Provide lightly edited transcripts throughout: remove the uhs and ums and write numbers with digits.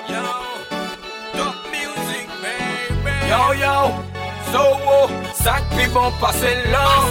Yo, yo, so, ça qui vont passer là.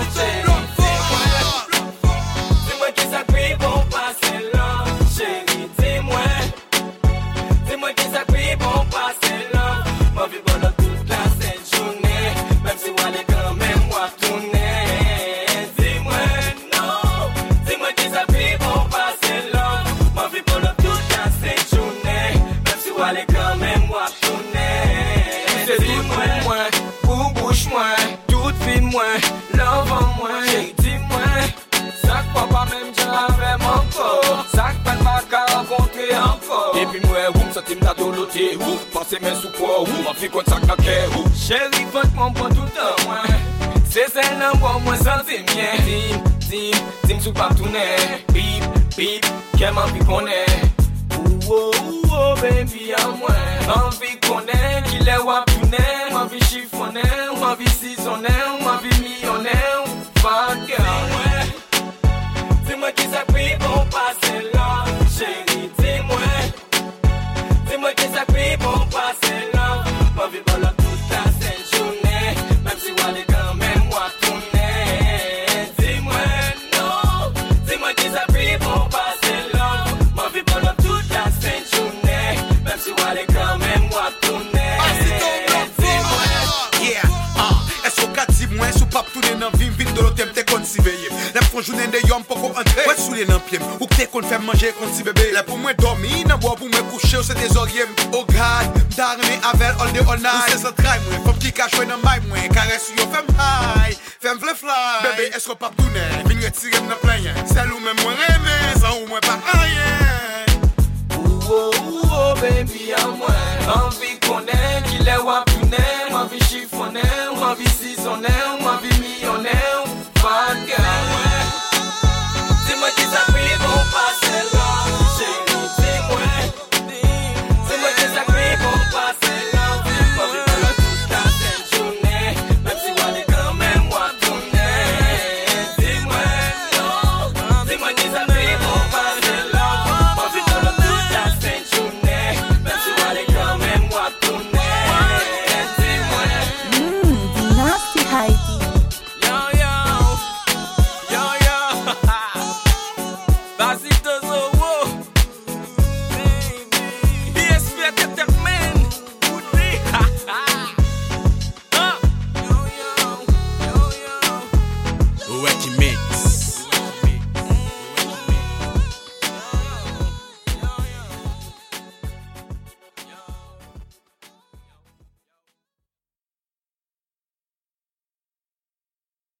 Dis-moi qui ça qui vont passer là. Chérie, dis-moi. Dis-moi qui ça qui vont passer là. Ma vie pendant toute la cette journée. Même si moi les quand même moi tourner. Dis-moi non. Dis-moi qui ça qui vont passer là. Ma vie pendant toute la cette journée. Même si moi les quand même moi tourner. Dis-moi, pour bouche-moi, toute vie moi, love en moi. J'ai dis-moi, ça croit pas même j'avais mon corps. Ça pas qu'à rencontrer encore. Et puis moi, vous me sentez m'dadoloté, vous pensez mes sous-corps, vous m'en fait contre ça qu'à vous. Chérie, votre mon bon tout le moi. C'est celle là pour moi sentir bien. Tim, sous pas tourner. Bip, bip, qu'elle m'a vu qu'on est. Oh, baby, à moi. Envie qu'on est, qu'il est wapounet. Envie chiffonner, envie saisonner, envie millionnaire. Fuck girl. Dis-moi qui ça prie pour passer là. Chérie, dis-moi. Dis-moi qui ça prie pour passer là. Ma vie pour la toute la cette journée. Même si on est quand même moi tourner. Dis-moi non. Dis-moi qui ça prie pour passer là. Ma vie pour la toute la cette journée. Même si on est quand même moi tourner. Est-ce qu'au cas dis-moi, sous pas tourner dans vim de l'automne, t'es qu'on s'y veille. La fois journée de yom pour qu'on entre. Ouais, sous les lampiers, ou t'es qu'on fait manger qu'on s'y bébé. Là pour moi dormir, n'a boire pour me coucher, c'est des oreilles. Oh God, d'armer avec all day all night. C'est ça try, moi, faut petit cache dans my moi. Caresse yo, femme high, femme fly. Bébé, est-ce qu'on pas tourner? Viens retirer dans plein. Celle où même moi rêver, sans ou moi pas rien. Oh, baby, à moi. Envie qu'on est, qu'il est wapounet. Envie chiffonner, envie saisonner, envie